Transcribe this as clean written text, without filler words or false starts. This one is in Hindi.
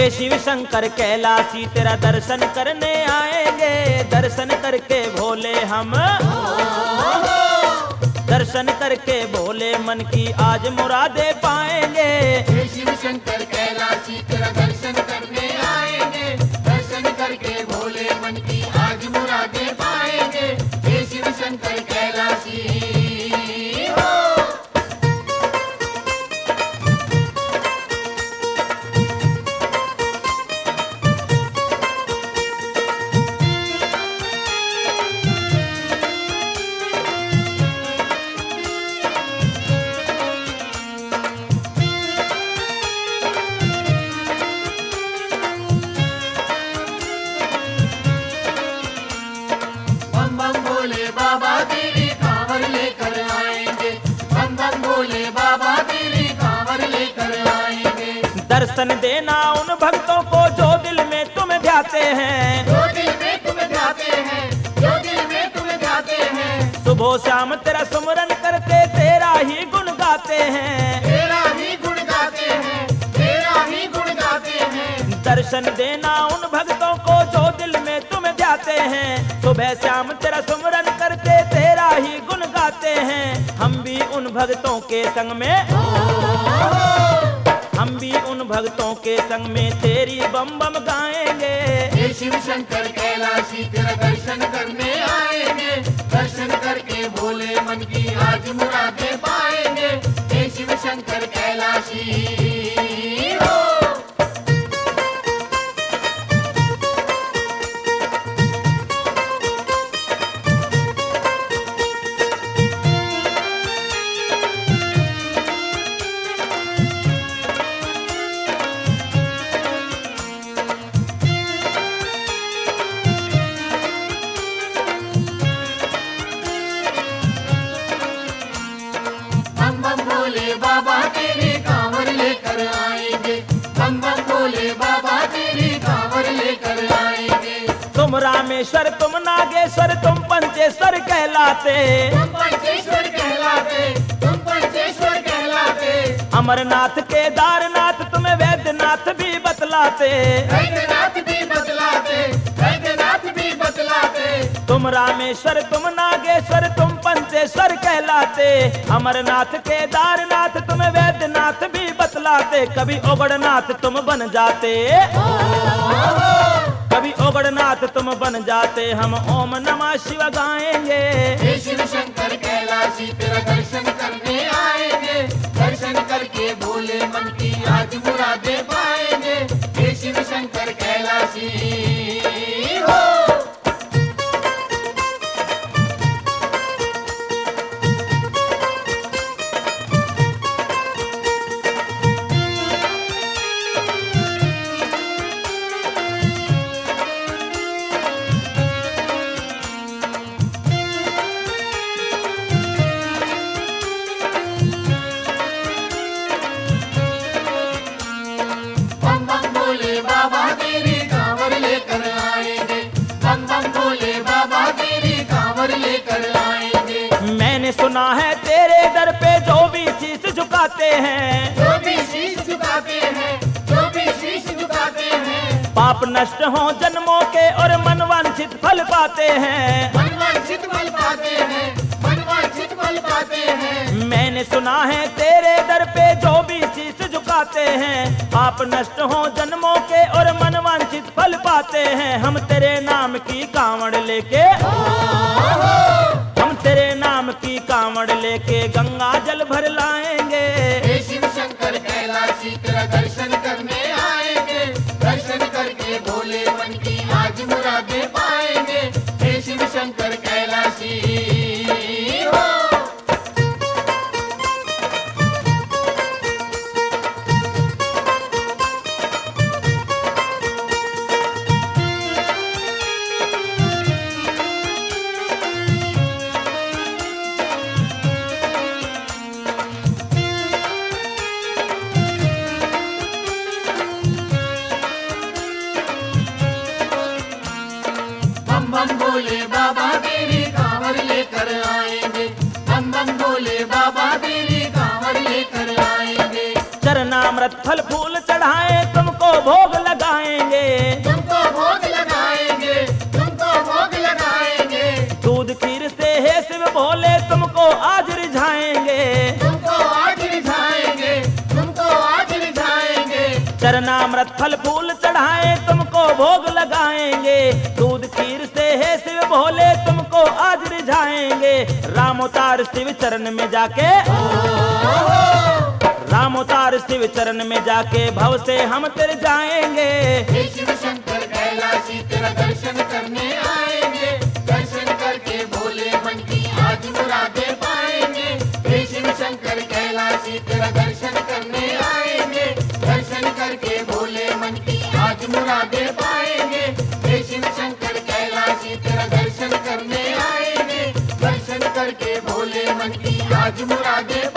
हे शिव शंकर कैलाशी तेरा दर्शन करने आएंगे, दर्शन करके भोले हम, दर्शन करके भोले मन की आज मुरादे पाएंगे। हे शिव शंकर कैलाशी तेरा दर्शन करने आएंगे, दर्शन करके भोले मन की आज मुरादे पाएंगे। हे शिव शंकर कैलाशी हो। बम बम भोले बाबा तेरी कांवर लेकर आएंगे, बम बम भोले बाबा तेरी कांवर लेकर आएंगे। दर्शन देना उन भक्तों को जो दिल में तुम ध्याते हैं, जो दिल में तुम ध्याते हैं, जो दिल में तुम ध्याते हैं। सुबह शाम तेरा सुमरन करते तेरा ही गुण गाते हैं, तेरा ही गुण गाते हैं, तेरा ही गुण गाते हैं। दर्शन देना उन भक्तों को जो दिल में तुम ध्याते हैं। सुबह शाम तेरा सुमरन करते तेरा ही गुण गाते हैं। हम भी उन भक्तों के संग में, हम भी उन भक्तों के संग में तेरी बम बम गाएंगे। हे शिव शंकर कैलाशी तेरा दर्शन करने आएंगे, दर्शन करके भोले मन की आज मुरादे पाएंगे। हे शिव शंकर कैलाशी हो। बम बम भोले बाबा तेरी कांवर लेकर आएंगे, बम बम भोले बाबा तेरी कांवर लेकर आएंगे। तुम रामेश्वर तुम नागेश्वर तुम पंचेश्वर कहलाते, तुम पंचेश्वर कहलाते, तुम पंचेश्वर कहलाते। अमरनाथ केदारनाथ तुम्हें वैद्यनाथ भी बतलाते। वैद्यनाथ भी बतलाते, वैद्यनाथ भी बतलाते। तुम रामेश्वर तुम नागेश्वर तुम पंचेश्वर कहलाते। अमरनाथ केदारनाथ तुम्हें वैद्यनाथ भी बतलाते। कभी ओगड़नाथ तुम बन जाते, कभी ओगड़नाथ तुम बन जाते। हम ओम नमः शिव गाएंगे। हे शिव शंकर कैलाशी तेरा दर्शन करने आएंगे, दर्शन करके भोले मन की आज मुरादे पाएंगे। हे शिव शंकर कैलाशी हो। बम बम भोले बाबा तेरी कांवर लेकर आएंगे, बम बम भोले बाबा तेरी कांवर लेकर आएंगे। मैंने सुना है तेरे दर पे जो भी शीश झुकाते हैं, जो भी शीश झुकाते हैं, जो भी शीश झुकाते हैं। पाप नष्ट हो जन्मों के और मनवांछित फल पाते हैं। मनवांछित फल पाते हैं, मनवांछित फल पाते हैं। मैंने सुना है तेरे दर पे जो भी शीश झुकाते हैं। पाप नष्ट हो जन्मों के और मनवांछित फल पाते हैं। हम तेरे नाम की कांवड़ लेके, हम तेरे नाम की कांवड़ लेके गंगा जल भर लाएंगे। हे शिव शंकर कैलाशी तेरा दर्शन करने आएंगे, दर्शन करके भोले मन की आज मुरादे पाएंगे। हे शिव शंकर कैलाशी हो। बम भोले बाबा तेरी कांवर लेकर आएंगे, बम बम भोले बाबा तेरी कांवर लेकर आएंगे। चरणामृत फल फूल चढ़ाए तुमको भोग लगा चरणामृत फल फूल चढ़ाए तुमको भोग लगाएंगे, दूध खीर से है शिव भोले तुमको आज रिझाएंगे। राम अवतार शिव चरण में जाके, राम अवतार शिव चरण में जाके भव से हम तर जाएंगे। हे शिव शंकर कैलाशी तेरा दर्शन करने आएंगे, दर्शन करके भोले मन की आज मुरादे पाएंगे। हे शिव शंकर कैलाशी तेरा दर्शन करने आएंगे, दर्शन करके भोले मन की आज मुरादे पाएंगे। हे शिव शंकर कैलाशी तेरा दर्शन करने आएंगे, दर्शन करके भोले मन की आज मुरादे